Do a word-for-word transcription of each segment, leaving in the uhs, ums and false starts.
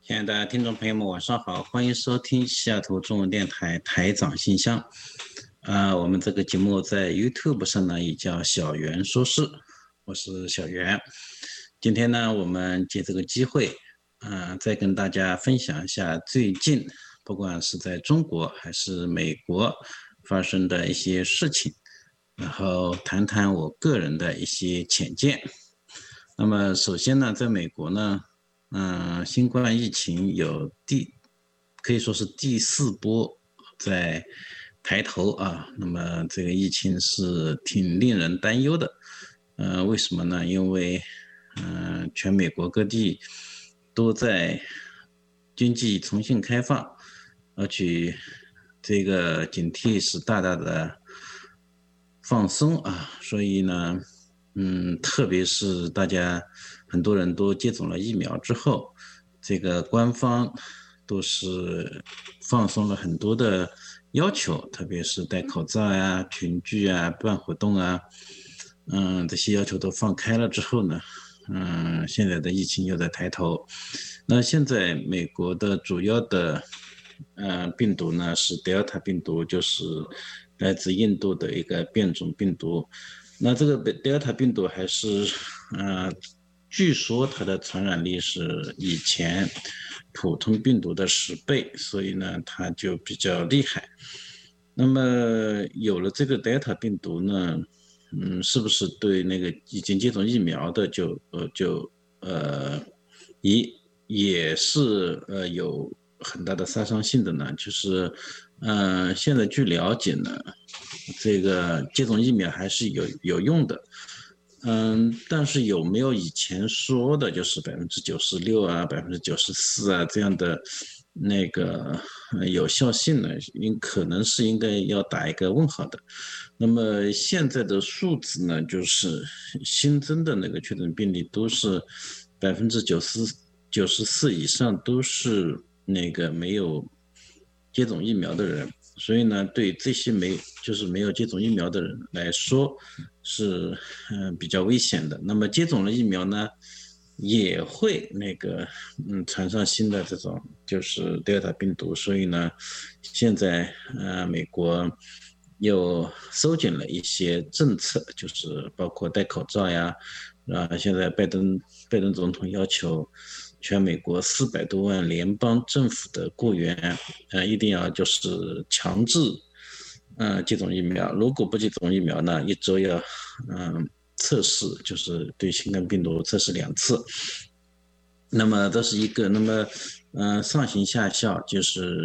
亲爱的听众朋友们，晚上好，欢迎收听西雅图中文电台台长信箱。啊、我们这个节目在 YouTube 上呢也叫小袁说事，我是小袁。今天呢，我们借这个机会，啊、再跟大家分享一下最近不管是在中国还是美国发生的一些事情，然后谈谈我个人的一些浅见。那么首先呢，在美国呢。嗯，新冠疫情有第可以说是第四波在抬头啊。那么这个疫情是挺令人担忧的。呃，为什么呢？因为嗯、呃，全美国各地都在经济重新开放，而且这个警惕是大大的放松啊，所以呢。嗯，特别是大家很多人都接种了疫苗之后，这个官方都是放松了很多的要求，特别是戴口罩呀、群聚啊、办活动啊，嗯，这些要求都放开了之后呢，嗯，现在的疫情又在抬头。那现在美国的主要的呃病毒呢是德尔塔病毒，就是来自印度的一个变种病毒。那这个德尔塔病毒还是，呃，据说它的传染力是以前普通病毒的十倍，所以呢，它就比较厉害。那么有了这个德尔塔病毒呢，嗯，是不是对那个已经接种疫苗的就呃就呃也也是呃有很大的杀伤性的呢？就是，嗯、呃，现在据了解呢。这个接种疫苗还是有有用的，嗯，但是有没有以前说的，就是百分之九十六啊、百分之九十四啊这样的那个有效性呢？应可能是应该要打一个问号的。那么现在的数字呢，就是新增的那个确诊病例都是百分之九十九十四以上都是那个没有接种疫苗的人。所以呢，对这些没就是没有接种疫苗的人来说，是嗯、呃、比较危险的。那么接种了疫苗呢，也会那个嗯传上新的这种就是德尔塔病毒。所以呢，现在呃美国又收紧了一些政策，就是包括戴口罩呀，啊，现在拜登拜登总统要求。全美国四百多万联邦政府的雇员，呃，一定要就是强制，呃，接种疫苗。如果不接种疫苗呢，一周要，嗯、呃，测试，就是对新冠病毒测试两次。那么这是一个，那么，嗯、呃，上行下效，就是，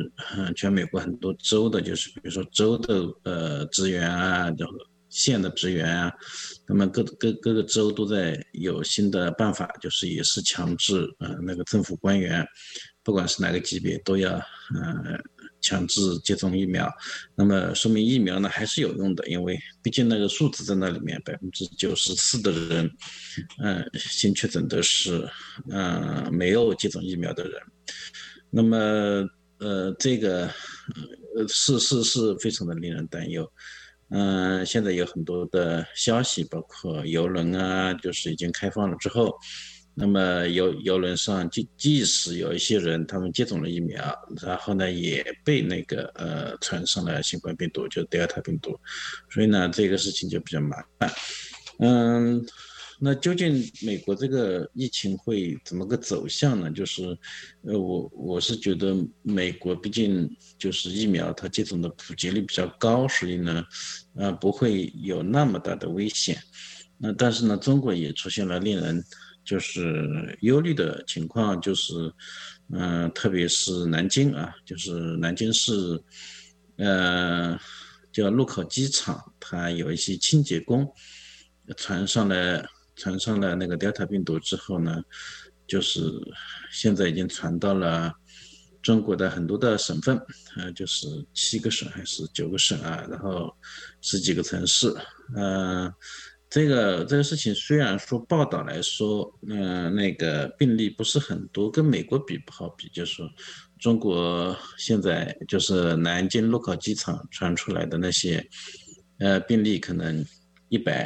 嗯、呃，全美国很多州的，就是比如说州的呃职员啊，然后县的职员啊，那么各各各个州都在有新的办法，就是也是强制，呃，那个政府官员，不管是哪个级别，都要，呃，强制接种疫苗。那么说明疫苗呢还是有用的，因为毕竟那个数字在那里面，百分之九十四的人，嗯、呃，新确诊的是，嗯、呃，没有接种疫苗的人。那么，呃，这个，呃，是是是非常的令人担忧。嗯、呃，现在有很多的消息，包括邮轮啊，就是已经开放了之后，那么邮邮轮上即即使有一些人他们接种了疫苗，然后呢也被那个呃传上了新冠病毒，就德尔塔病毒，所以呢这个事情就比较麻烦。嗯，那究竟美国这个疫情会怎么个走向呢？就是，呃，我我是觉得美国毕竟就是疫苗它接种的普及率比较高，所以呢，呃，不会有那么大的危险。那但是呢，中国也出现了令人就是忧虑的情况，就是，嗯、呃，特别是南京啊，就是南京市，呃，叫禄口机场，它有一些清洁工。传上了传上了那个 Delta 病毒之后呢，就是现在已经传到了中国的很多的省份，呃，就是七个省还是九个省啊，然后十几个城市，呃，这个这个事情虽然说报道来说，嗯、呃，那个病例不是很多，跟美国比不好比，就是说中国现在就是南京禄口机场传出来的那些，呃，病例可能一百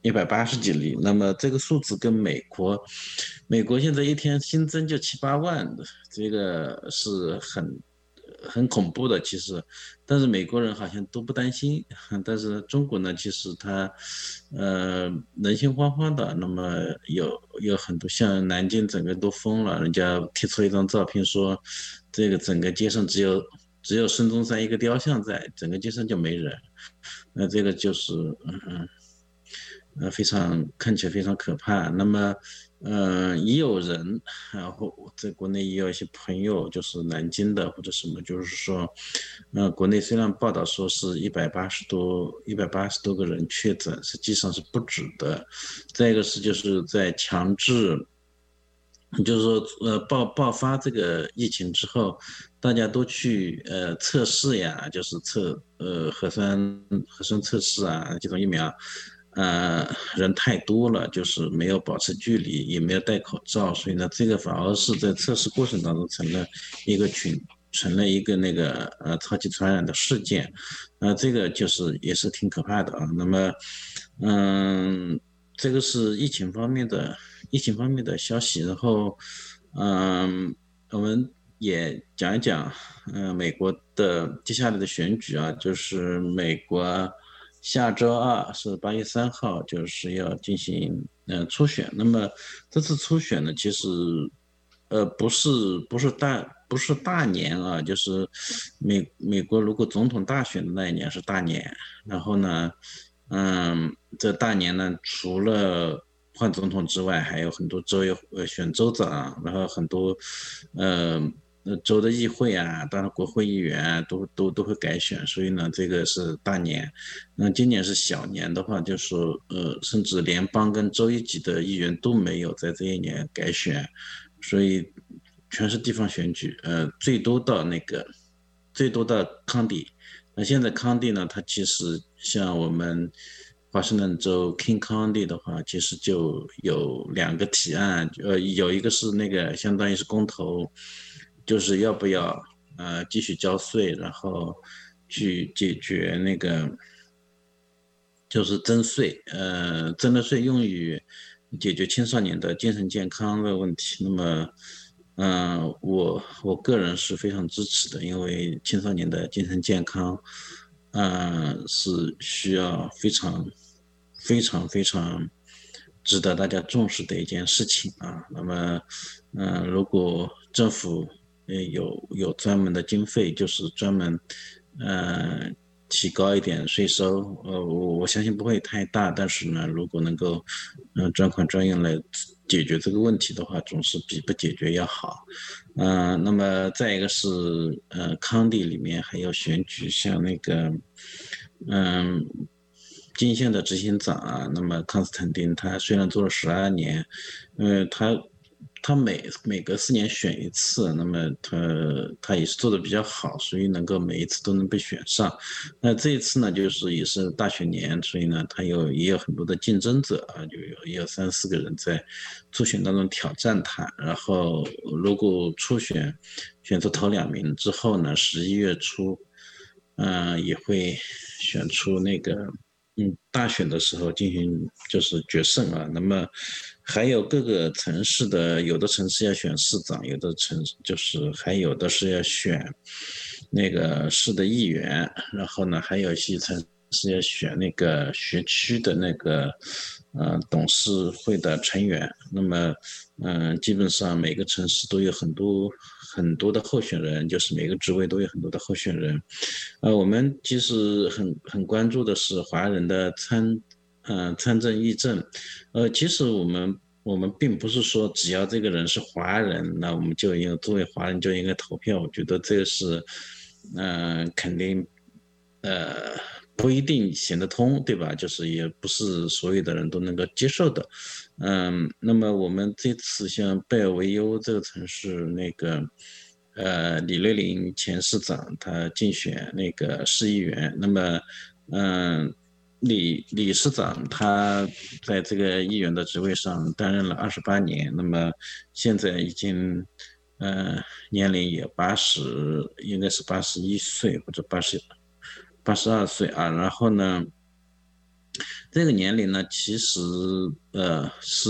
一百八十几例。那么这个数字跟美国，美国现在一天新增就七八万，这个是很很恐怖的，其实。但是美国人好像都不担心，但是中国呢，其实他呃人心惶惶的。那么有有很多像南京整个都封了，人家贴出一张照片说，这个整个街上只有只有孙中山一个雕像在，整个街上就没人。那这个就是嗯呃非常看起来非常可怕。那么呃也有人，然后在国内也有一些朋友，就是南京的或者什么，就是说，呃国内虽然报道说是一百八十多一百八十多个人确诊，实际上是不止的。再一个是就是在强制。就是说，呃，爆爆发这个疫情之后，大家都去呃测试呀，就是测呃核酸核酸测试啊，接种疫苗，呃，人太多了，就是没有保持距离，也没有戴口罩，所以呢，这个反而是在测试过程当中成了一个群，成了一个那个呃超级传染的事件，呃，这个就是也是挺可怕的啊。那么，嗯。这个是疫情方面的疫情方面的消息，然后，嗯，我们也讲一讲，嗯、呃，美国的接下来的选举啊，就是美国下周二是八月三号，就是要进行呃初选。那么这次初选呢，其实呃不是不是大不是大年啊，就是美美国如果总统大选的那一年是大年，然后呢。嗯，这大年呢，除了换总统之外，还有很多州要呃选州长，然后很多呃呃州的议会啊，当然国会议员啊，都都都会改选，所以呢，这个是大年。那今年是小年的话，就是说呃，甚至联邦跟州一级的议员都没有在这一年改选，所以全是地方选举，呃，最多到那个最多到康迪。那现在康帝呢，它其实像我们华盛顿州 King County 的话，其实就有两个提案，呃，有一个是那个相当于是公投，就是要不要呃继续交税，然后去解决那个就是征税，呃，征的税用于解决青少年的精神健康的问题。那么，嗯、呃我我个人是非常支持的，因为青少年的精神健康，嗯、呃是需要非常非常非常值得大家重视的一件事情啊。那么，嗯、呃如果政府呃有有专门的经费，就是专门，呃，提高一点税收，呃，我我相信不会太大，但是呢，如果能够，嗯、呃，专款专用来解决这个问题的话，总是比不解决要好。嗯、呃，那么再一个是，呃，康帝里面还有选举，像那个，嗯、金县的执行长啊，那么康斯坦丁他虽然做了十二年，呃，他他每每隔四年选一次，那么他他也是做的比较好，所以能够每一次都能被选上。那这一次呢，就是也是大选年，所以呢，他有也有很多的竞争者啊，就有也有三四个人在初选当中挑战他。然后如果初选选出头两名之后呢，十一月初，嗯、呃，也会选出那个。嗯，大选的时候进行就是决胜啊。那么还有各个城市的，有的城市要选市长，有的城市就是还有的是要选那个市的议员，然后呢，还有一些城市要选那个学区的那个呃董事会的成员。那么，嗯、呃，基本上每个城市都有很多很多的候选人，就是每个职位都有很多的候选人。呃，我们其实很很关注的是华人的参，呃，参政议政。呃，其实我们我们并不是说只要这个人是华人，那我们就应该作为华人就应该投票。我觉得这个是，嗯、呃，肯定，呃，不一定行得通，对吧？就是也不是所有的人都能够接受的。嗯，那么我们这次像贝尔维尤这个城市那个。呃，李瑞林前市长他竞选那个市议员，那么，嗯、李李市长他在这个议员的职位上担任了二十八年，那么现在已经，呃，年龄也八十，应该是八十一岁或者八十八十二岁啊，然后呢。 这个年龄呢，其实呃是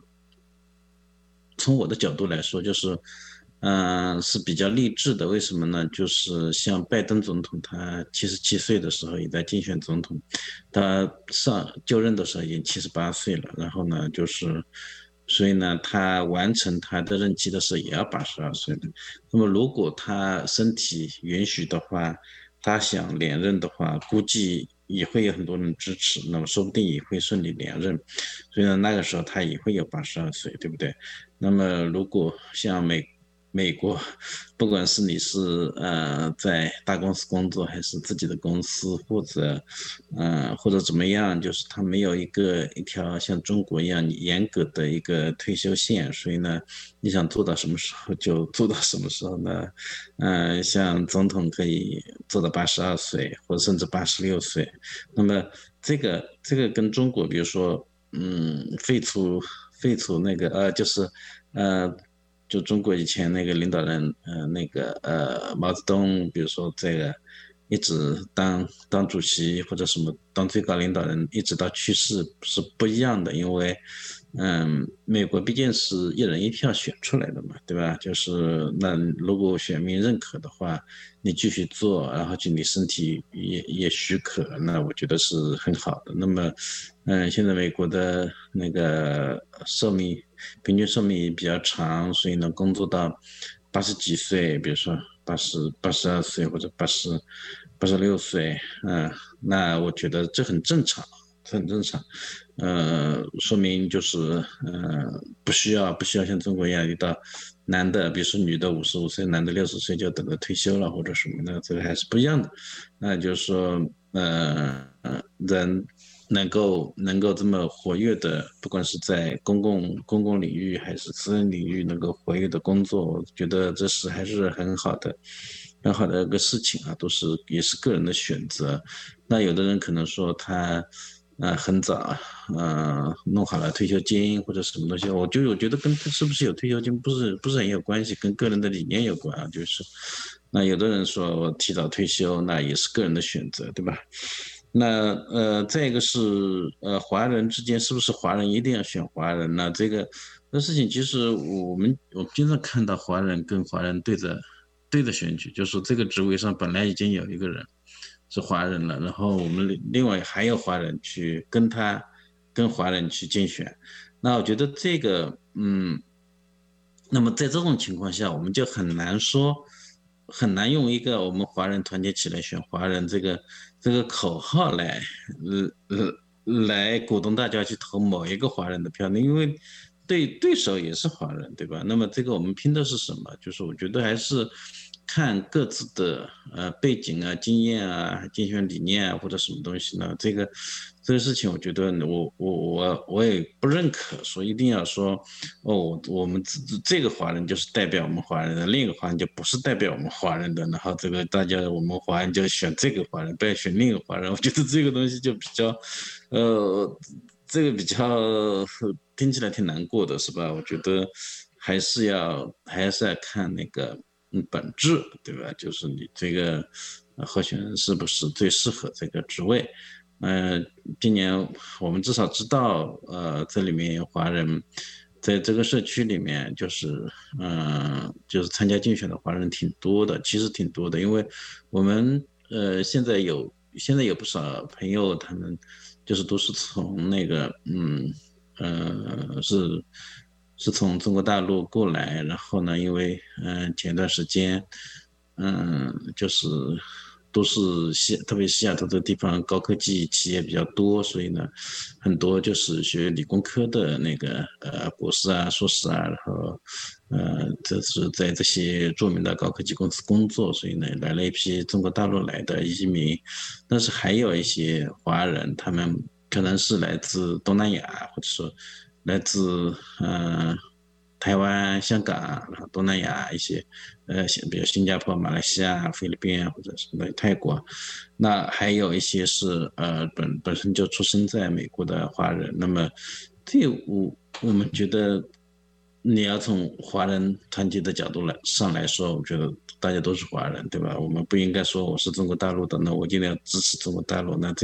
从我的角度来说，就是嗯、呃是比较励志的。为什么呢？就是像拜登总统，他七十七岁的时候也在竞选总统，他上就任的时候已经七十八岁了。然后呢，就是所以呢，他完成他的任期的时候也要八十二岁了。那么如果他身体允许的话，他想连任的话，估计也会有很多人支持，那么说不定也会顺利连任。所以呢，那个时候他也会有八十二岁，对不对？那么如果像美美国，不管是你是呃在大公司工作，还是自己的公司，或者呃或者怎么样，就是他没有一个一条像中国一样严格的一个退休线，所以呢，你想做到什么时候就做到什么时候呢？嗯、呃，像总统可以做到八十二岁，或者甚至八十六岁。那么这个这个跟中国，比如说，嗯，废除废除那个呃，就是呃，就中国以前那个领导人，呃，那个呃毛泽东，比如说这个一直当当主席或者什么当最高领导人，一直到去世是不一样的，因为嗯，美国毕竟是一人一票选出来的嘛，对吧？就是那如果选民认可的话，你继续做，然后就你身体也也许可，那我觉得是很好的。那么，嗯，现在美国的那个寿命平均寿命也比较长，所以呢，工作到八十几岁，比如说八十八十二岁或者八十八十六岁，嗯，那我觉得这很正常。很正常，呃，说明就是呃不需要不需要像中国一样遇到男的，比如说女的五十五岁，男的六十岁就等着退休了或者什么的，这个还是不一样的。那就是说，呃，人能够能够这么活跃的，不管是在公共公共领域还是私人领域，能够活跃的工作，我觉得这是还是很好的。很好的一个事情啊，都是也是个人的选择。那有的人可能说他，呃，很早，呃，弄好了退休金或者什么东西，我就我觉得跟他是不是有退休金不是不是很有关系，跟个人的理念有关啊。就是，那有的人说我提早退休，那也是个人的选择，对吧？那呃，再一个是呃，华人之间是不是华人一定要选华人呢？这个这事情其实我们我经常看到华人跟华人对着对着选举，就是这个职位上本来已经有一个人是华人了，然后我们另另外还有华人去跟他跟华人去竞选。那我觉得这个嗯，那么在这种情况下，我们就很难说，很难用一个我们华人团结起来选华人这个这个口号来，呃呃，来鼓动大家去投某一个华人的票，因为对对手也是华人，对吧？那么这个我们拼的是什么？就是我觉得还是看各自的呃背景啊、经验啊、竞选理念啊或者什么东西呢？这个这个事情，我觉得我我我我也不认可，说一定要说哦，我们这这个华人就是代表我们华人的，另一个华人就不是代表我们华人的，然后这个大家我们华人就选这个华人，不要选另一个华人。我觉得这个东西就比较，呃，这个比较听起来挺难过的，是吧？我觉得还是要还是要看那个嗯本质，对吧？就是你这个呃候选人是不是最适合这个职位。呃，今年我们至少知道，呃，这里面有华人，在这个社区里面，就是，嗯、呃，就是参加竞选的华人挺多的，其实挺多的，因为我们，呃，现在有现在有不少朋友，他们就是都是从那个，嗯，呃，是是从中国大陆过来，然后呢，因为，嗯、呃，前段时间。嗯，就是都是西，特别西雅图这个地方高科技企业比较多，所以呢，很多就是学理工科的那个呃博士啊、硕士啊，然后呃，这是在这些著名的高科技公司工作，所以呢，来了一批中国大陆来的移民，但是还有一些华人，他们可能是来自东南亚，或者说来自嗯。呃台湾、香港，然后东南亚一些，呃，比如新加坡、马来西亚、菲律宾或者什么泰国，那还有一些是呃本本身就出生在美国的华人。那么，这我我们觉得，你要从华人团结的角度来上来说，我觉得大家都是华人，对吧？我们不应该说我是中国大陆的，那我一定要支持中国大陆，那这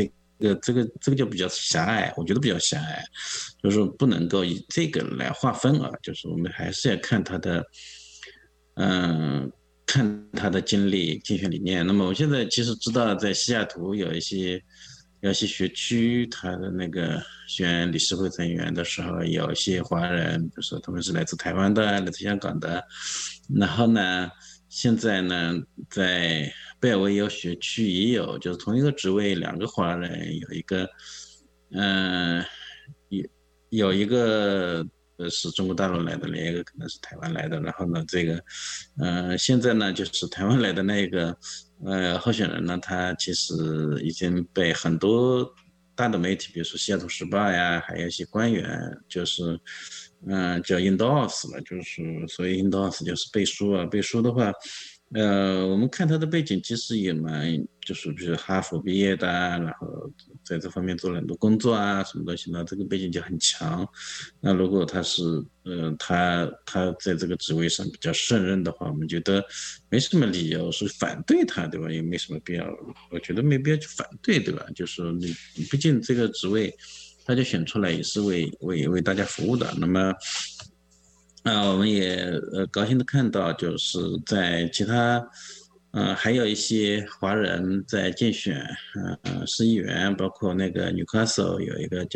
个这个这个就比较狭隘，我觉得比较狭隘，就是不能够以这个来划分啊，就是我们还是要看他的，嗯，看他的经历、竞选理念。那么我现在其实知道，在西雅图有一些有一些学区，他的那个选理事会成员的时候，有一些华人，比如说他们是来自台湾的、来自香港的，然后呢。现在呢，在贝尔维尤学区也有，就是同一个职位，两个华人，有一个，嗯、有有一个呃是中国大陆来的，另一个可能是台湾来的。然后呢，这个，呃，现在呢，就是台湾来的那个，呃，候选人呢，他其实已经被很多大的媒体，比如说《西雅图时报》呀，还有一些官员，就是，嗯、呃，叫 endorse 了，就是所以 endorse 就是背书啊，背书的话，呃，我们看他的背景其实也蛮，就是比如哈佛毕业的啊，然后在这方面做了很多工作啊，什么东西呢？这个背景就很强。那如果他是，呃，他他在这个职位上比较胜任的话，我们觉得没什么理由是反对他，对吧？也没什么必要，我觉得没必要去反对，对吧？就是你，毕竟这个职位，大家选出来也是为为为大家服务的。那么，啊，我们也呃高兴的看到，就是在其他，呃，还有一些华人在竞选，呃，市议员，包括那个 Newcastle 有一个叫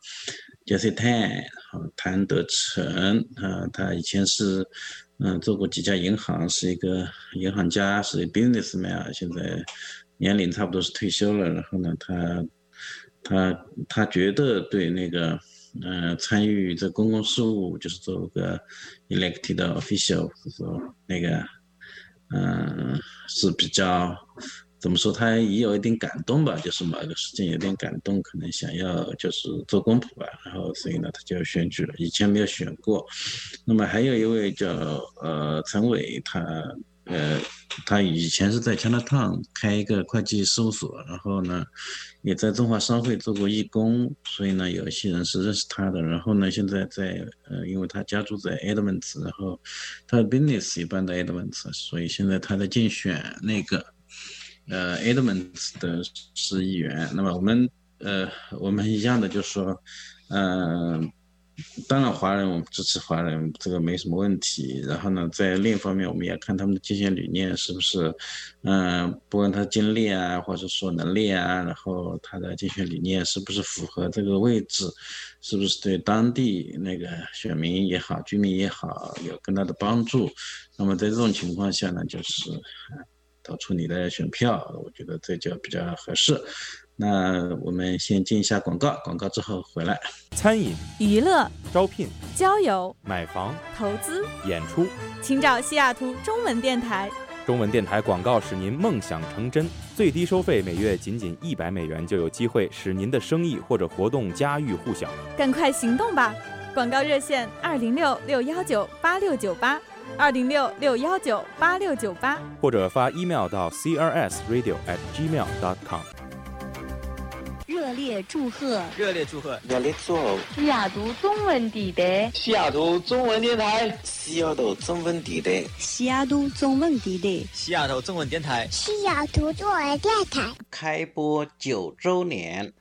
Jesse Tan，谭德成，啊、他以前是，嗯、做过几家银行，是一个银行家，是 businessman，现在年龄差不多是退休了。然后呢，他他他觉得对那个。呃，参与这公共事务，就是做个 elected official，说那个，嗯、呃，是比较怎么说，他也有一点感动吧，就是某个事情有点感动，可能想要就是做公仆吧，然后所以呢，他就选举了，以前没有选过。那么还有一位叫呃陈伟，他呃，他以前是在 Chinatown 开一个会计事务所，然后呢，也在中华商会做过义工，所以呢，有一些人是认识他的。然后呢，现在在呃，因为他家住在 Edmonds，然后他的 business 也搬到 Edmonds，所以现在他在竞选那个呃 Edmonds 的市议员。那么我们呃，我们一样的就是说，嗯、呃。当然，华人我们支持华人，这个没什么问题。然后呢，在另一方面，我们也看他们的竞选理念是不是，嗯、呃，不管他经历啊，或者说能力啊，然后他的竞选理念是不是符合这个位置，是不是对当地那个选民也好、居民也好有更大的帮助。那么在这种情况下呢，就是投出你的选票，我觉得这就比较合适。那我们先进一下广告，广告之后回来。 餐饮、 娱乐、 招聘、 交友、 买房、 投资、 演出， 请找西雅图中文电台。 中文电台广告使您梦想成真，最低收费每月仅仅一百美元，就有机会使您的生意或者活动家喻户晓。 赶快行动吧！广告热线二零六六幺九八六九八，二零六六幺九八六九八， 或者发 email 到 c r s radio at gmail dot com。 热烈祝贺！ 热烈祝贺！ 热烈祝贺！ 西雅图中文电台， 西雅图中文电台， 西雅图中文电台， 西雅图中文电台， 西雅图中文电台， 西雅图中文电台开播九周年。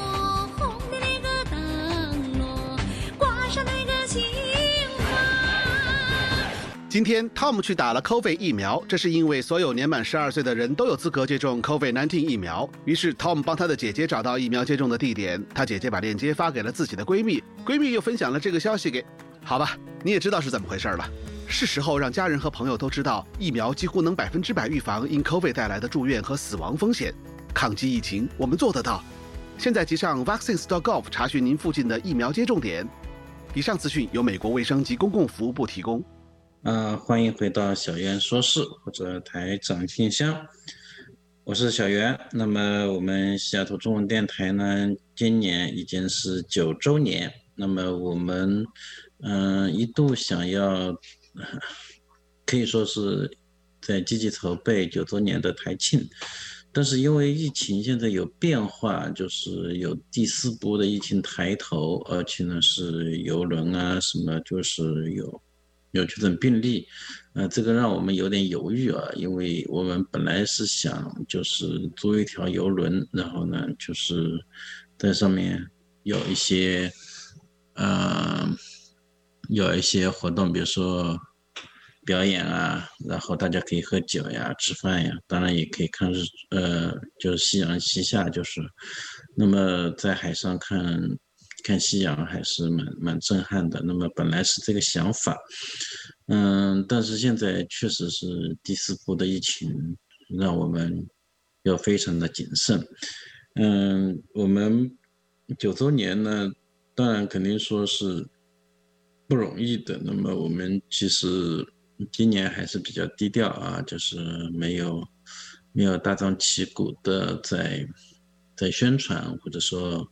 今天 Tom 去打了 COVID 疫苗，这是因为所有年满十二岁的人都有资格接种 COVID 十九 疫苗。于是 Tom 帮他的姐姐找到疫苗接种的地点，他姐姐把链接发给了自己的闺蜜，闺蜜又分享了这个消息给……好吧，你也知道是怎么回事了。是时候让家人和朋友都知道，疫苗几乎能百分之百预防因 COVID 带来的住院和死亡风险。抗击疫情，我们做得到。现在即上 vaccines dot gov 查询您附近的疫苗接种点。以上资讯由美国卫生及公共服务部提供。 呃，欢迎回到小袁说事或者台长信箱，我是小袁。那么我们西雅图中文电台呢，今年已经是九周年。那么我们嗯、呃、一度想要，可以说是在积极筹备九周年的台庆，但是因为疫情现在有变化，就是有第四波的疫情抬头，而且呢是邮轮啊什么，就是有。有确诊病例， 呃，这个让我们有点犹豫啊，因为我们本来是想就是租一条邮轮，然后呢，就是在上面有一些，呃，有一些活动，比如说表演啊，然后大家可以喝酒呀、吃饭呀，当然也可以看日，呃，就是夕阳西下，就是，那么在海上看看夕阳还是蛮蛮震撼的。那么本来是这个想法。嗯，但是现在确实是第四波的疫情，让我们要非常的谨慎。嗯，我们九周年呢，当然肯定说是不容易的。那么我们其实今年还是比较低调啊，就是没有没有大张旗鼓的在在宣传，或者说。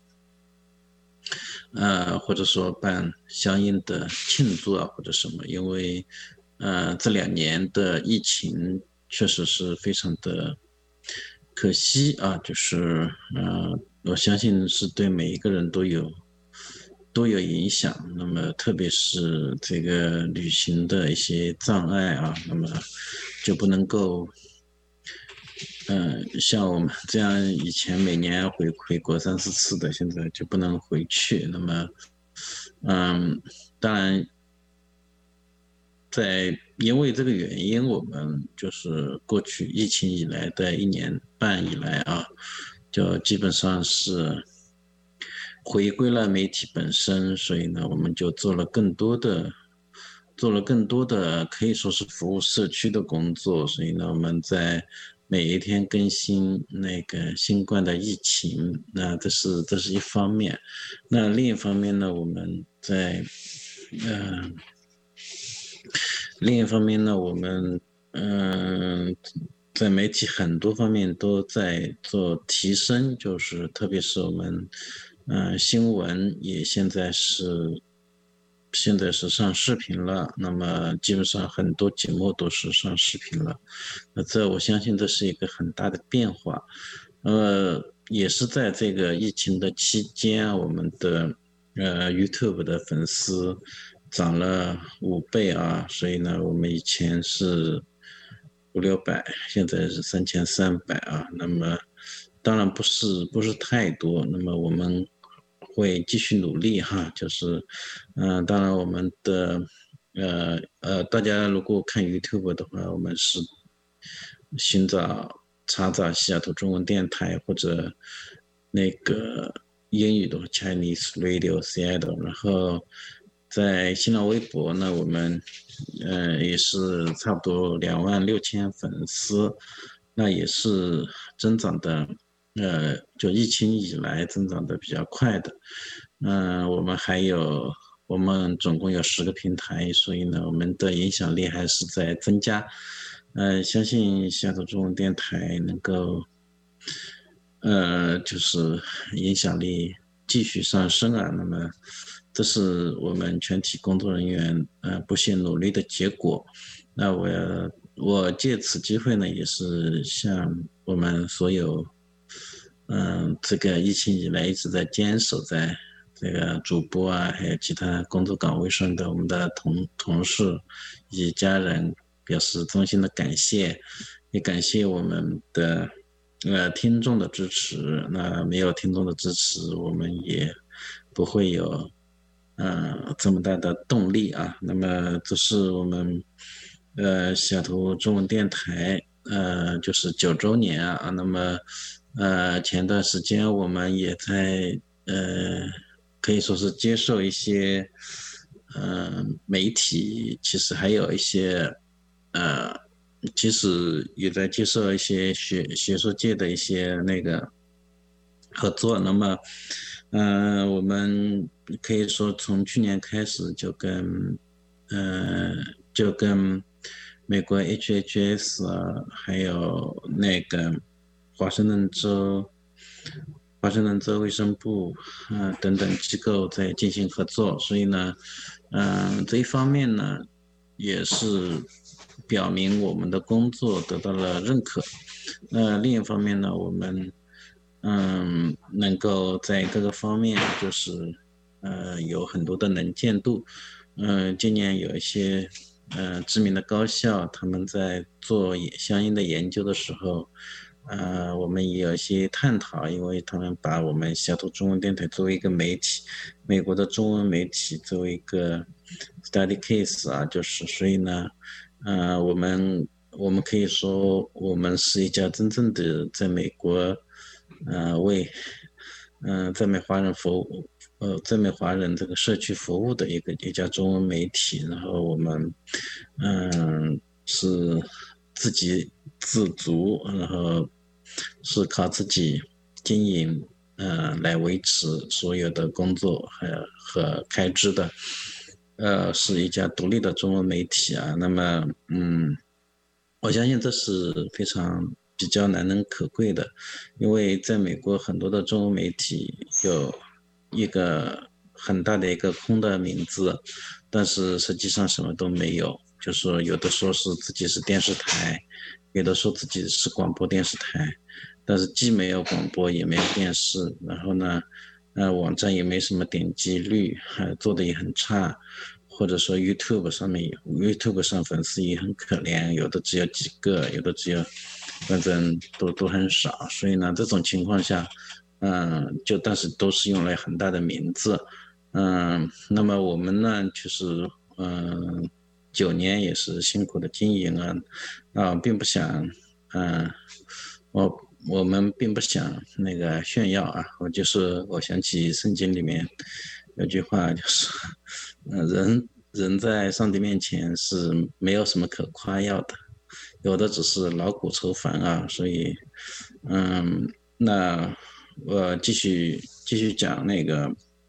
呃，或者说办相应的庆祝啊，或者什么，因为，呃，这两年的疫情确实是非常的可惜啊，就是，呃，我相信是对每一个人都有都有影响。那么，特别是这个旅行的一些障碍啊，那么就不能够。嗯，像我们这样以前每年回回国三四次的，现在就不能回去。那么，嗯，当然，在因为这个原因，我们就是过去疫情以来的一年半以来啊，就基本上是回归了媒体本身，所以呢，我们就做了更多的。做了更多的可以说是服务社区的工作，所以呢，我们在每一天更新那个新冠的疫情，那这是这是一方面。那另一方面呢，我们在呃，另一方面呢，我们嗯、呃，在媒体很多方面都在做提升，就是特别是我们嗯、呃、新闻也现在是。现在是上视频了，那么基本上很多节目都是上视频了，那这我相信这是一个很大的变化。呃，也是在这个疫情的期间，我们的呃 YouTube 的粉丝涨了五倍啊，所以呢，我们以前是五六百，现在是三千三百啊，那么当然不是不是太多，那么我们。会继续努力哈，就是，嗯、呃，当然我们的，呃呃，大家如果看 YouTube 的话，我们是寻找查找西雅图中文电台或者那个英语的 Chinese Radio Seattle， 然后在新浪微博呢，我们呃也是差不多两万六千粉丝，那也是增长的。呃，就疫情以来增长的比较快的，嗯、呃，我们还有，我们总共有十个平台，所以呢，我们的影响力还是在增加，呃，相信西雅图中文电台能够，呃，就是影响力继续上升啊，那么这是我们全体工作人员呃不懈努力的结果，那我我借此机会呢，也是向我们所有。嗯，这个疫情以来一直在坚守在这个主播啊，还有其他工作岗位上的我们的同同事以及家人，表示衷心的感谢，也感谢我们的呃听众的支持。那没有听众的支持，我们也不会有呃这么大的动力啊。那么这是我们呃西雅图中文电台呃就是九周年啊，那么。呃，前段时间我们也在呃，可以说是接受一些呃媒体，其实还有一些呃，其实也在接受一些学学术界的一些那个合作。那么，嗯、呃，我们可以说从去年开始就跟呃就跟美国 H H S 啊，还有那个。华盛顿州、华盛顿州卫生部，嗯、呃、等等机构在进行合作，所以呢，嗯、呃，这一方面呢，也是表明我们的工作得到了认可。那另一方面呢，我们嗯能够在各个方面就是呃有很多的能见度，嗯、呃，今年有一些呃知名的高校，他们在做相应的研究的时候，呃，我们也有一些探讨，因为他们把我们西雅图中文电台作为一个媒体，美国的中文媒体作为一个 study case 啊，就是所以呢，呃，我们我们可以说我们是一家真正的在美国，呃，为嗯、呃，在美华人服务。呃，在美华人这个社区服务的一个一家中文媒体，然后我们，嗯，是自给自足，然后是靠自己经营，呃，来维持所有的工作和和开支的，呃，是一家独立的中文媒体啊。那么，嗯，我相信这是非常比较难能可贵的，因为在美国很多的中文媒体有一个很大的一个空的名字，但是实际上什么都没有，就是说有的说是自己是电视台，有的说自己是广播电视台，但是既没有广播也没有电视，然后呢，呃，网站也没什么点击率，还做的也很差，或者说 YouTube 上面 YouTube 上粉丝也很可怜，有的只有几个，有的只有反正都都很少，所以呢，这种情况下。嗯，就但是都是用了很大的名字，嗯，那么我们呢，就是嗯，九年也是辛苦的经营啊，啊，并不想，嗯，我我们并不想那个炫耀啊，我就是我想起圣经里面有句话，就是，嗯，人人在上帝面前是没有什么可夸耀的，有的只是劳苦愁烦啊，所以，嗯，那。我继续继续讲那个，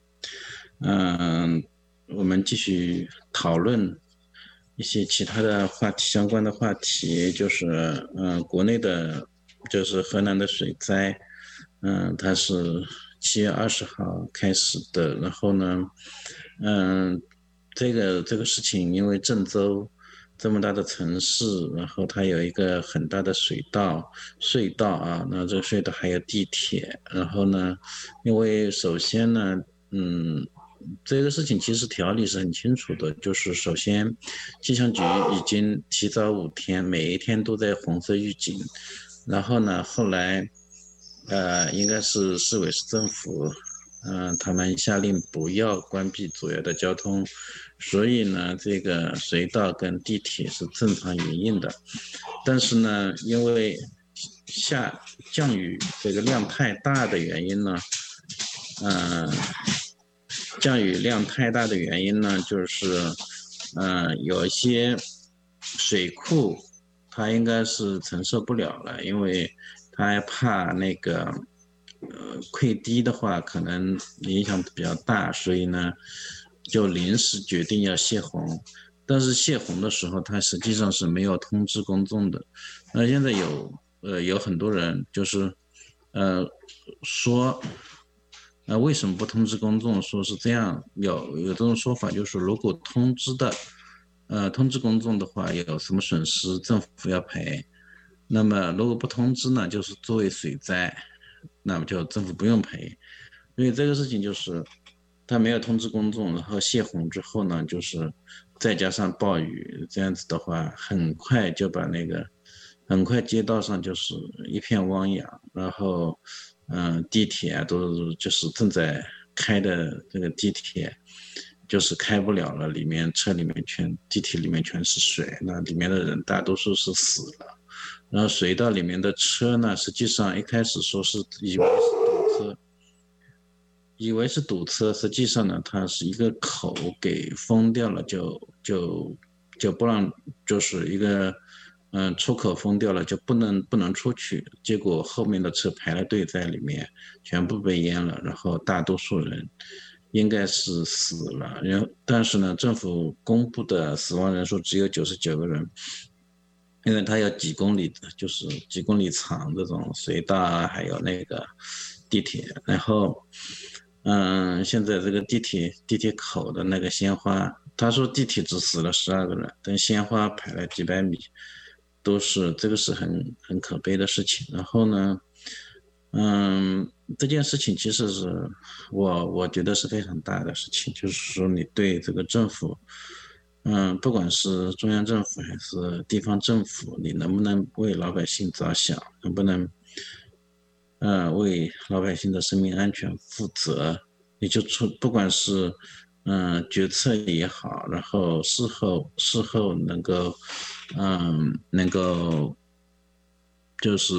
嗯，我们继续讨论一些其他的话题，相关的话题，就是嗯，国内的，就是河南的水灾，嗯，它是七月二十号开始的，然后呢，嗯，这个这个事情，因为郑州。这么大的城市，然后它有一个很大的水道隧道啊，那这个隧道还有地铁，然后呢，因为首先呢，嗯，这个事情其实条例是很清楚的，就是首先气象局已经提早五天，每一天都在红色预警，然后呢，后来呃，应该是市委市政府。嗯、呃，他们下令不要关闭主要的交通，所以呢，这个隧道跟地铁是正常营运的。但是呢，因为下降雨这个量太大的原因呢，嗯、呃，降雨量太大的原因呢，就是，嗯、呃，有一些水库它应该是承受不了了，因为它怕那个。呃，溃堤的话可能影响比较大，所以呢，就临时决定要泄洪。但是泄洪的时候，它实际上是没有通知公众的。那现在有呃有很多人就是呃说，呃为什么不通知公众？说是这样，有有这种说法，就是如果通知的呃通知公众的话，有什么损失，政府要赔。那么如果不通知呢，就是作为水灾。那么就政府不用赔，所以这个事情就是他没有通知公众，然后泄洪之后呢，就是再加上暴雨，这样子的话，很快就把那个很快街道上就是一片汪洋，然后嗯、呃，地铁啊都就是正在开的这个地铁就是开不了了，里面车里面全地铁里面全是水，那里面的人大多数是死了。然后隧道里面的车呢，实际上一开始说是以为是堵车，以为是堵车，实际上呢，它是一个口给封掉了，就就就不让，就是一个嗯、呃、出口封掉了，就不能不能出去。结果后面的车排了队在里面，全部被淹了，然后大多数人应该是死了。然后但是呢，政府公布的死亡人数只有九十九个人。因为它有几公里，就是几公里长这种隧道啊，还有那个地铁，然后，嗯，现在这个地铁地铁口的那个鲜花，他说地铁只死了十二个人，但鲜花排了几百米，都是这个是很很可悲的事情。然后呢，嗯，这件事情其实是我我觉得是非常大的事情，就是说你对这个政府。 嗯，不管是中央政府还是地方政府，你能不能为老百姓着想，能不能，呃，为老百姓的生命安全负责？你就出，不管是，嗯、呃决策也好，然后事后事后能够，嗯、能够就是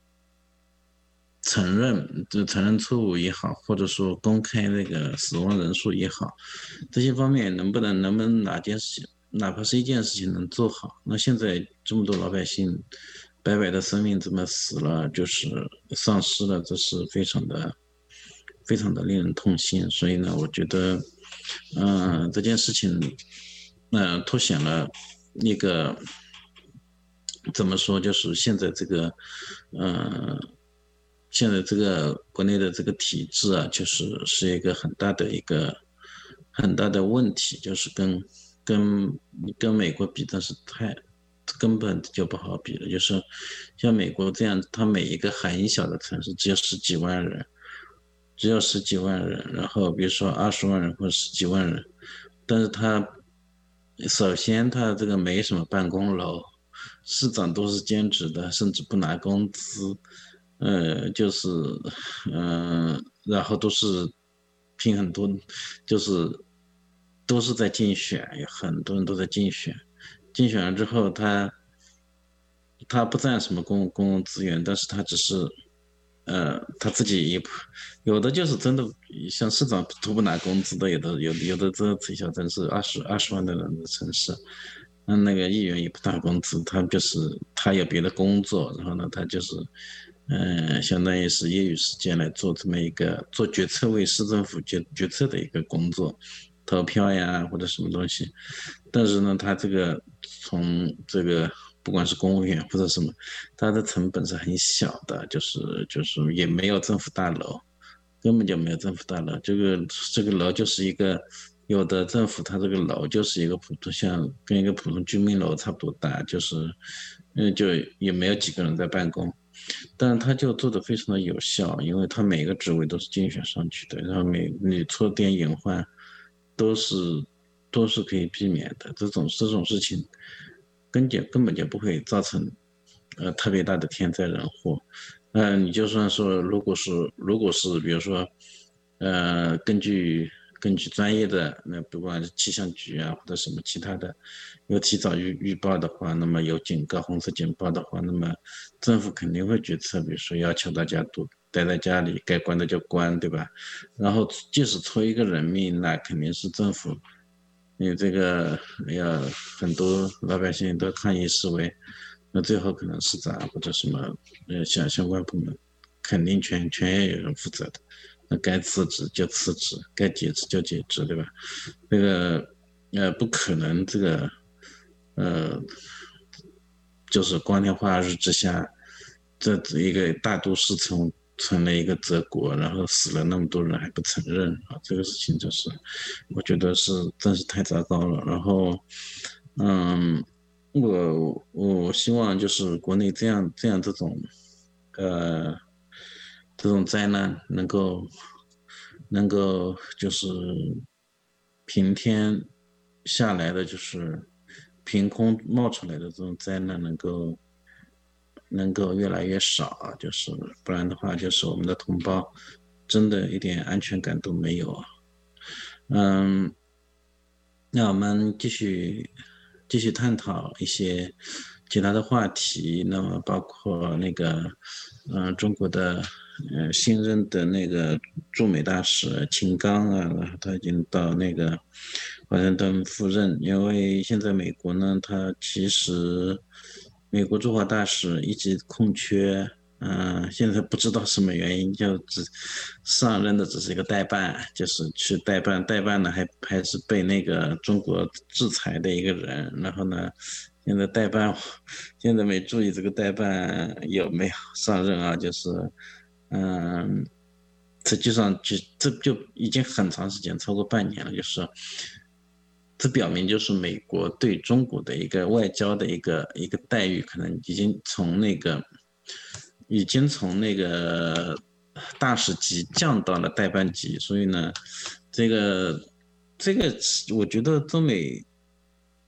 承认，就承认错误也好，或者说公开那个死亡人数也好，这些方面能不能能不能哪件事情，哪怕是一件事情能做好？那现在这么多老百姓白白的生命这么死了，就是丧失了，这是非常的非常的令人痛心。所以呢，我觉得，嗯、呃这件事情，嗯、呃，凸显了一个怎么说，就是现在这个，呃。现在这个国内的这个体制啊，就是是一个很大的一个很大的问题，就是跟跟跟美国比，但是太根本就不好比了。就是像美国这样，它每一个很小的城市只有十几万人，只有十几万人，然后比如说二十万人或者十几万人，但是它首先它这个没什么办公楼，市长都是兼职的，甚至不拿工资。呃，就是，嗯、呃，然后都是拼很多，就是都是在竞选，有很多人都在竞选，竞选了之后他，他不占什么公公共资源，但是他只是，呃，他自己也不，有的就是真的像市长都不拿工资的，有的有有的这小城市二十二十万的人的城市。那那个议员也不拿工资，他就是他有别的工作，然后呢，他就是，嗯、呃，相当于是业余时间来做这么一个做决策，为市政府决决策的一个工作，投票呀或者什么东西。但是呢，他这个从这个不管是公务员或者什么，他的成本是很小的，就是就是也没有政府大楼，根本就没有政府大楼，这个这个楼就是一个。有的政府它这个楼就是一个普通，像跟一个普通居民楼差不多大，就是，嗯，就也没有几个人在办公，但是他就做得非常的有效，因为他每个职位都是竞选上去的，然后每你出点隐患，都是都是可以避免的，这种这种事情，根本根本就不会造成，呃，特别大的天灾人祸，嗯、呃，你就算说如果是如果是比如说，呃，根据。根据专业的那不管是气象局啊或者什么其他的，有提早预预报的话，那么有警告红色警报的话，那么政府肯定会决策，比如说要求大家多待在家里，该关的就关，对吧？然后即使出一个人命，那肯定是政府，你这个要很多老百姓都抗议示威，那最后可能市长或者什么呃相相关部门肯定全全要有人负责的。那该辞职就辞职，该解职就解职，对吧？这个呃不可能，这个呃就是光天化日之下，这一个大都市成成了一个泽国，然后死了那么多人还不承认啊，这个事情就是我觉得是真是太糟糕了。然后嗯，我我希望就是国内这样这样这种呃。这种灾难能够能够就是平天下来的，就是凭空冒出来的这种灾难能够能够越来越少啊，就是不然的话，就是我们的同胞真的一点安全感都没有啊。嗯，那我们继续继续探讨一些其他的话题，那么包括那个嗯、呃、中国的。呃，新任的那个驻美大使秦刚啊，他已经到那个华盛顿赴任，因为现在美国呢，他其实美国驻华大使一直空缺，嗯、呃，现在不知道什么原因，就只上任的只是一个代办，就是去代办，代办呢还还是被那个中国制裁的一个人，然后呢。现在代办，现在没注意这个代办有没有上任啊？就是，嗯，实际上就这就已经很长时间，超过半年了。就是，这表明就是美国对中国的一个外交的一个一个待遇，可能已经从那个，已经从那个大使级降到了代办级。所以呢，这个这个我觉得中美。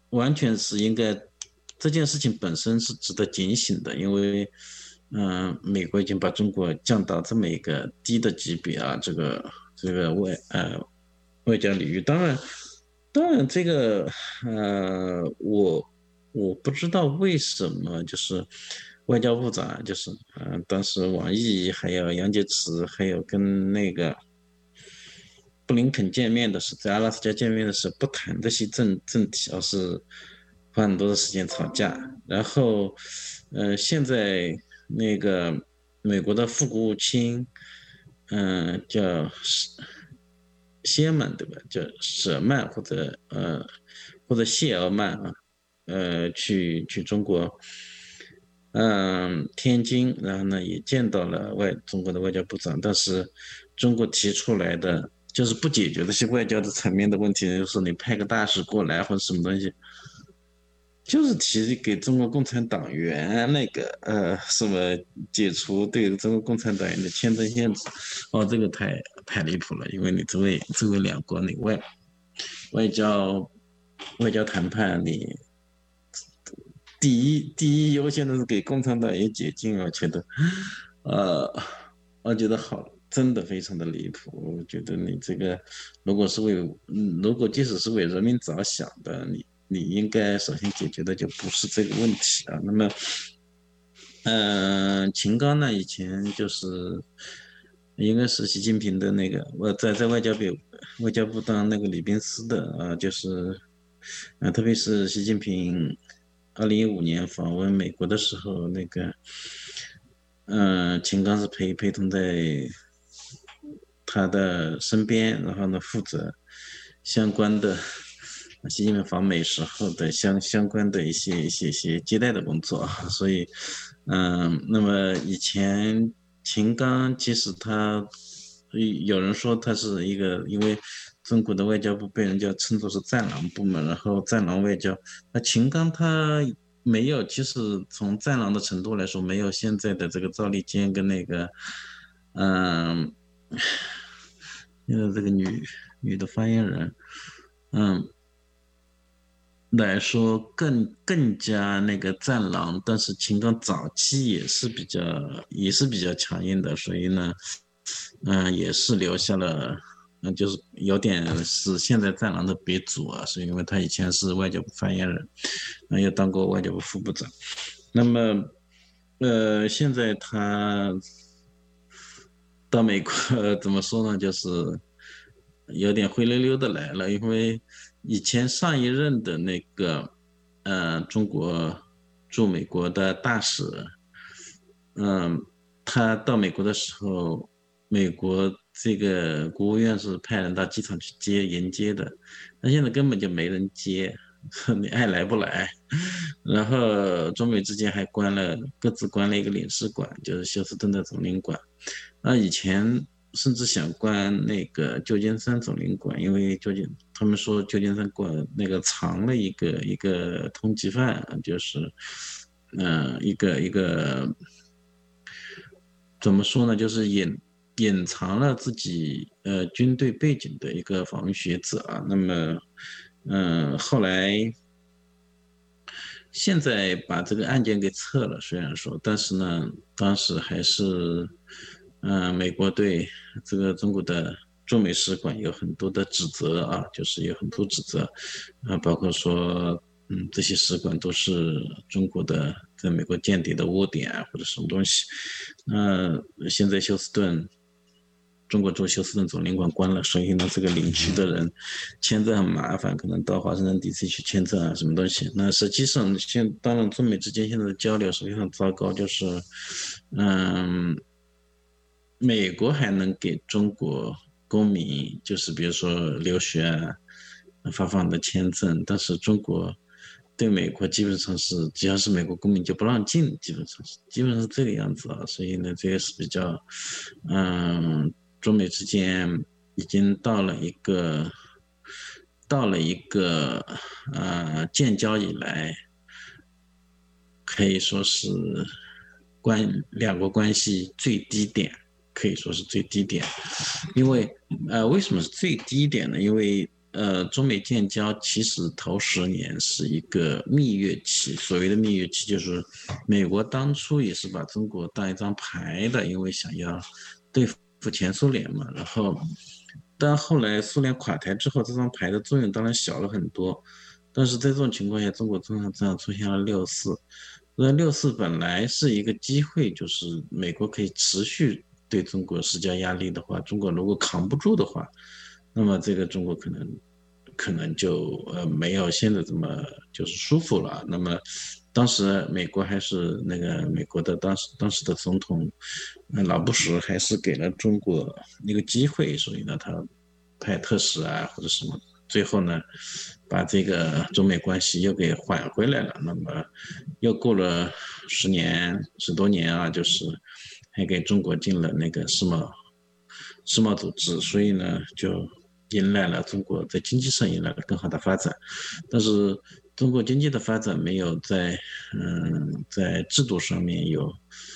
完全是应该，这件事情本身是值得警醒的，因为，嗯、呃，美国已经把中国降到这么一个低的级别啊，这个这个外呃外交领域，当然，当然这个呃，我我不知道为什么就是外交部长就是嗯、呃，当时王毅还有杨洁篪还有跟那个。布林肯见面的时候，在阿拉斯加见面的时候，不谈这些正正题，而是花很多的时间吵架。然后，呃，现在那个美国的副国务卿，嗯、呃，叫谢曼对吧？叫舍曼或者呃或者谢尔曼啊，呃，去去中国，嗯、呃，天津，然后呢也见到了外中国的外交部长，但是中国提出来的。就是不解决这些外交的层面的问题，就是你派个大使过来或者什么东西，就是提给中国共产党员那个呃什么解除对中国共产党员的签证限制，哦，这个太太离谱了，因为你作为作为两国内外外交外交谈判，你第一第一优先的是给共产党员解禁，我觉得，呃，我觉得好。真的非常的离谱，我觉得你这个，如果是为，如果即使是为人民着想的，你你应该首先解决的就不是这个问题啊。那么，嗯、呃，秦刚呢，以前就是应该是习近平的那个，我在在外交部外交部当那个礼宾司的啊，就是，啊，特别是习近平二零一五年访问美国的时候，那个，嗯、呃，秦刚是陪陪同在。他的身边，然后呢，负责相关的习近平访美时候的相相关的一些一些一些接待的工作，所以，嗯，那么以前秦刚其实他有人说他是一个，因为中国的外交部被人家称作是战狼部门，然后战狼外交，那秦刚他没有，其实从战狼的程度来说，没有现在的这个赵立坚跟那个，嗯。现在这个女女的发言人，嗯，来说更更加那个战狼，但是秦刚早期也是比较也是比较强硬的，所以呢，嗯，也是留下了，嗯，就是有点是现在战狼的鼻祖啊，是因为他以前是外交部发言人，嗯，也当过外交部副部长，那么，呃，现在他。到美国、呃、怎么说呢？就是有点灰溜溜的来了，因为以前上一任的那个呃中国驻美国的大使，嗯、呃，他到美国的时候，美国这个国务院是派人到机场去接迎接的，那现在根本就没人接，你爱来不来。然后中美之间还关了各自关了一个领事馆，就是休斯顿的总领馆。那以前甚至想关那个旧金山总领馆，因为旧金他们说旧金山馆那个藏了一个一个通缉犯，就是嗯、呃、一个一个怎么说呢，就是隐隐藏了自己呃军队背景的一个访问学者啊。那么嗯、呃、后来。现在把这个案件给撤了，虽然说，但是呢，当时还是，嗯、呃，美国对这个中国的驻美使馆有很多的指责啊，就是有很多指责，啊，包括说，嗯，这些使馆都是中国的在美国间谍的窝点啊，或者什么东西。那现在休斯顿。中国驻休斯顿总领馆关了，所以呢，这个领区的人签证很麻烦，可能到华盛顿 D C 去签证啊，什么东西。那实际上，现当然中美之间现在的交流是非常糟糕，就是，嗯，美国还能给中国公民，就是比如说留学啊，发放的签证，但是中国对美国基本上是，只要是美国公民就不让进，基本上是基本上是这个样子啊。所以呢，这个是比较，嗯。中美之间已经到了一个到了一个呃建交以来，可以说是关两国关系最低点，可以说是最低点。因为呃为什么是最低点呢？因为呃，中美建交其实头十年是一个蜜月期，所谓的蜜月期就是美国当初也是把中国当一张牌的，因为想要对付前苏联嘛。然后，但后来苏联垮台之后，这张牌的作用当然小了很多。但是在这种情况下，中国中央政府出现了六四。那六四本来是一个机会，就是美国可以持续对中国施加压力的话，中国如果扛不住的话，那么这个中国可能可能就呃没有现在这么就是舒服了。那么当时美国还是那个美国的当时当时的总统呃老布什还是给了中国一个机会，所以呢他派特使啊或者什么，最后呢把这个中美关系又给缓回来了。那么又过了十年十多年啊，就是还给中国进了那个世贸世贸组织，所以呢就迎来了中国在经济上迎来了更好的发展。但是中国经济的发展没有在嗯在制度上面有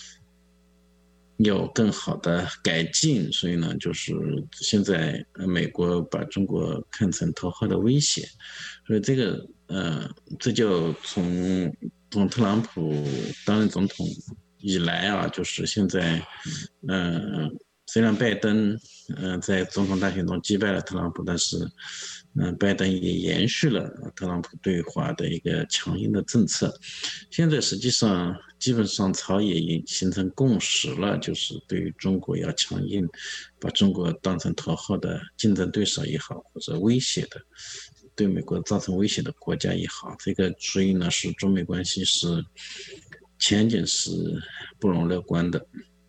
有更好的改进，所以呢就是现在美国把中国看成头号的威胁。所以这个呃这就从从特朗普担任总统以来啊，就是现在嗯、呃虽然拜登呃在总统大选中击败了特朗普，但是嗯、呃拜登也延续了特朗普对华的一个强硬的政策。现在实际上基本上朝野已形成共识了，就是对于中国要强硬，把中国当成头号的竞争对手也好，或者威胁的对美国造成威胁的国家也好，这个所以呢是中美关系是前景是不容乐观的。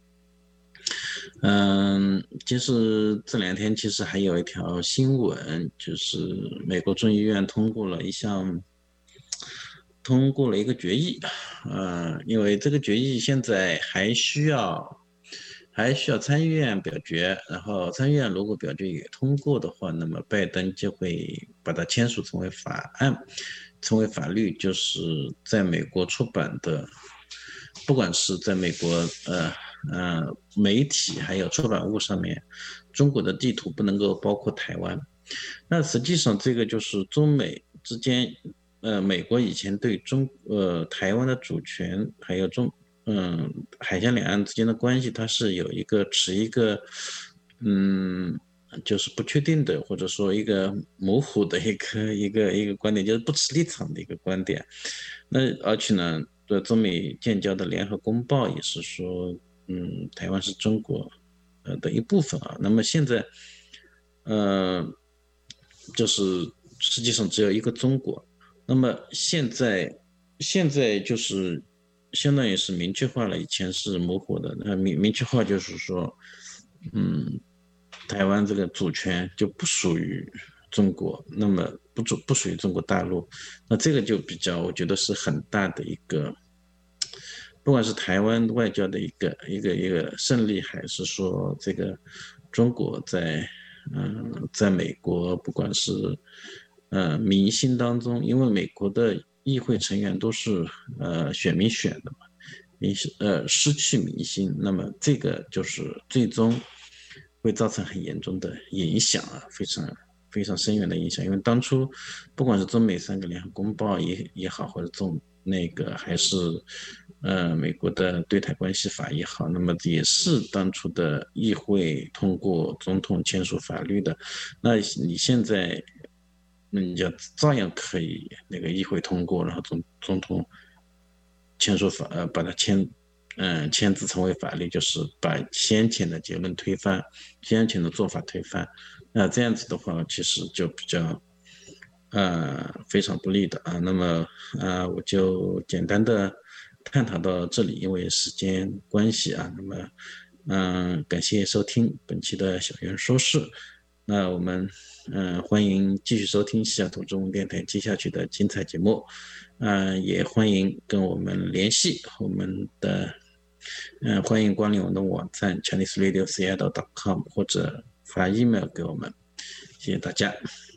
嗯，其实这两天其实还有一条新闻，就是美国众议院通过了一项，通过了一个决议，呃，因为这个决议现在还需要还需要参议院表决，然后参议院如果表决也通过的话，那么拜登就会把它签署成为法案，成为法律，就是在美国出版的，不管是在美国呃。呃，媒体还有出版物上面，中国的地图不能够包括台湾。那实际上这个就是中美之间，呃，美国以前对中呃台湾的主权还有中嗯海峡两岸之间的关系，它是有一个持一个嗯就是不确定的，或者说一个模糊的一个一个一个观点，就是不持立场的一个观点。那而且呢，对中美建交的联合公报也是说。嗯，台湾是中国呃的一部分啊。那么现在，呃，就是实际上只有一个中国。那么现在现在就是相当于是明确化了，以前是模糊的。那明明确化就是说，嗯，台湾这个主权就不属于中国，那么不主不属于中国大陆。那这个就比较，我觉得是很大的一个。不管是台湾外交的一个一个一个胜利，还是说这个中国在嗯在美国不管是呃民心当中，因为美国的议会成员都是呃选民选的嘛，民呃失去民心，那么这个就是最终会造成很严重的影响啊，非常非常深远的影响。因为当初不管是中美三个联合公报也也好，或者中那个还是呃美国的对台关系法也好，那么也是当初的议会通过总统签署法律的。那你现在你就照样可以那个议会通过，然后总总统签署法呃把它签嗯签字成为法律，就是把先前的结论推翻，先前的做法推翻。那这样子的话其实就比较呃，非常不利的啊。那么呃，我就简单的探讨到这里，因为时间关系啊。那么嗯、呃，感谢收听本期的小袁说事。那我们嗯、呃，欢迎继续收听西雅图中文电台接下去的精彩节目。嗯、呃，也欢迎跟我们联系，我们的嗯、呃，欢迎光临我们的网站 chinese radio seattle dot com 或者发 email 给我们。谢谢大家。